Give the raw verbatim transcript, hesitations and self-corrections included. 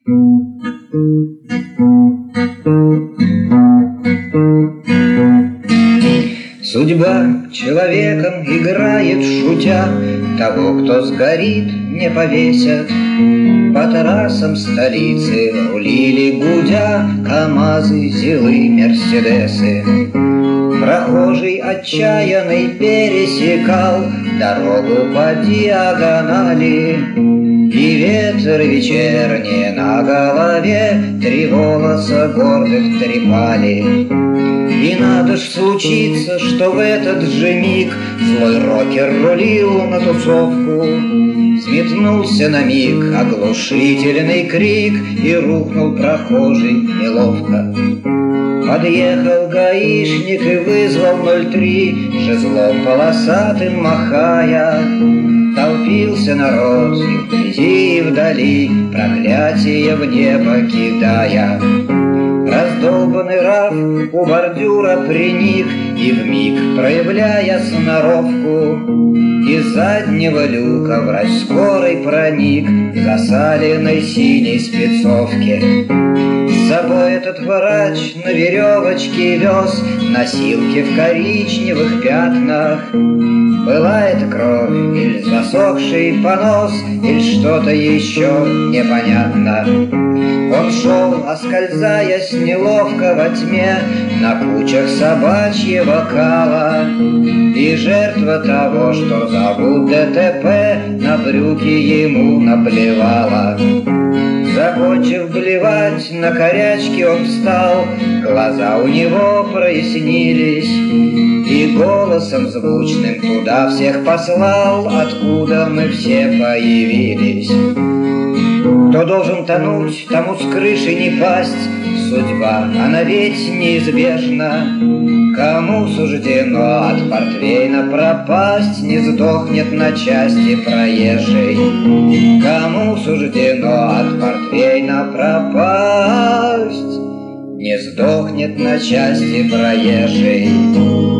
Судьба человеком играет, шутя, того, кто сгорит, не повесят. По трассам столицы рулили, гудя, КамАЗы, ЗИЛы, Мерседесы. Прохожий отчаянный пересекал дорогу по диагонали, и ветер вечерний на голове три волоса гордых трепали. И надо ж случиться, что в этот же миг злой рокер рулил на тусовку. Взметнулся на миг оглушительный крик, и рухнул прохожий неловко. Подъехал гаишник и вызвал ноль три, жезлом полосатым махая. Толпился народ и вблизи, и вдали, проклятие в небо кидая. Раздолбанный раф у бордюра приник, и вмиг, проявляя сноровку, из заднего люка врач скорой проник в засаленной синей спецовке. С собой этот врач на веревочке вез носилки в коричневых пятнах. Была это кровь или засохший понос, или что-то еще непонятно. Он шел, оскользаясь неловко во тьме на кучах собачьего кала, и жертва того, что зовут ДТП, на брюки ему наплевала. Закончив блевать, на корячке он встал, глаза у него прояснились, и голосом звучным туда всех послал, откуда мы все появились. Кто должен тонуть, тому с крыши не пасть, судьба, она ведь неизбежна. Кому суждено от портвейна пропасть, не сдохнет на части проезжей. Кому суждено от портвейна пропасть, не сдохнет на части проезжей.